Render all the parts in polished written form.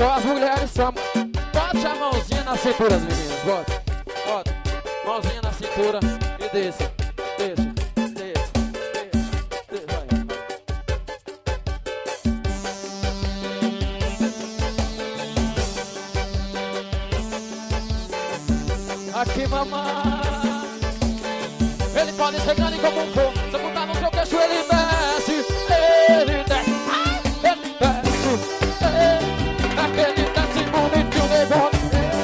só as mulheres são. Bote a mãozinha na cintura, meninas. Bota. Bota. Mãozinha na cintura e desça. Desça. Desça. Desça. Vai. Aqui, mamãe. Ele pode ser grande como um for. Se eu botar no seu queixo, ele desce. Ele desce. Ele desce. Aquele desce bonitinho, negócio.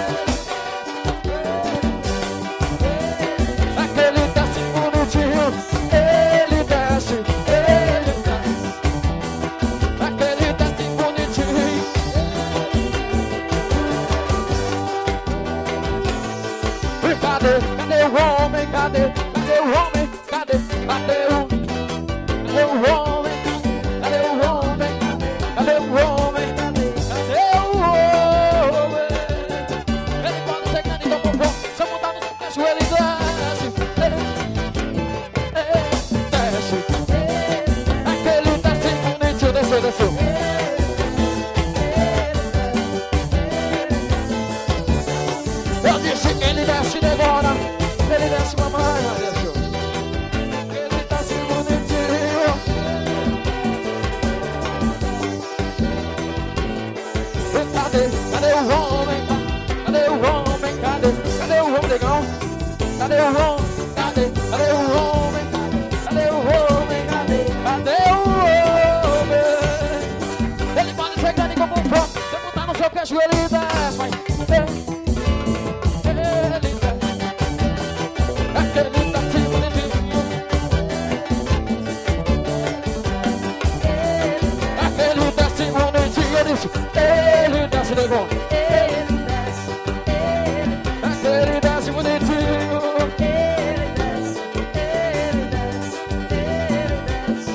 Aquele desce bonitinho. Ele desce. Ele desce. Aquele desce bonitinho. E cadê? Cadê o homem? Cadê? Cadê o homem? Cadê? Cadê o homem? Cadê o homem? Cadê o homem? Cadê o homem? Ele pode ser grande como um pão. Se eu montar no seu queixo, ele desce. Desce. Aquele desce bonitinho. Desceu, desceu. Eu disse que ele desce agora. Ele desce, mamãe, deixa. Ele desce bonitinho. Cadê? Cadê o homem? Cadê o homem? Cadê? Cadê o homem, negão? Cadê o homem? Cadê? Cadê o homem? Cadê o homem? Cadê? Cadê o homem? Ele pode ser grande como um pão. Se eu botar no seu queixo, ele desce, vai. Aquele desce bonitinho. Aquele desce bonitinho. Ele desce, negão.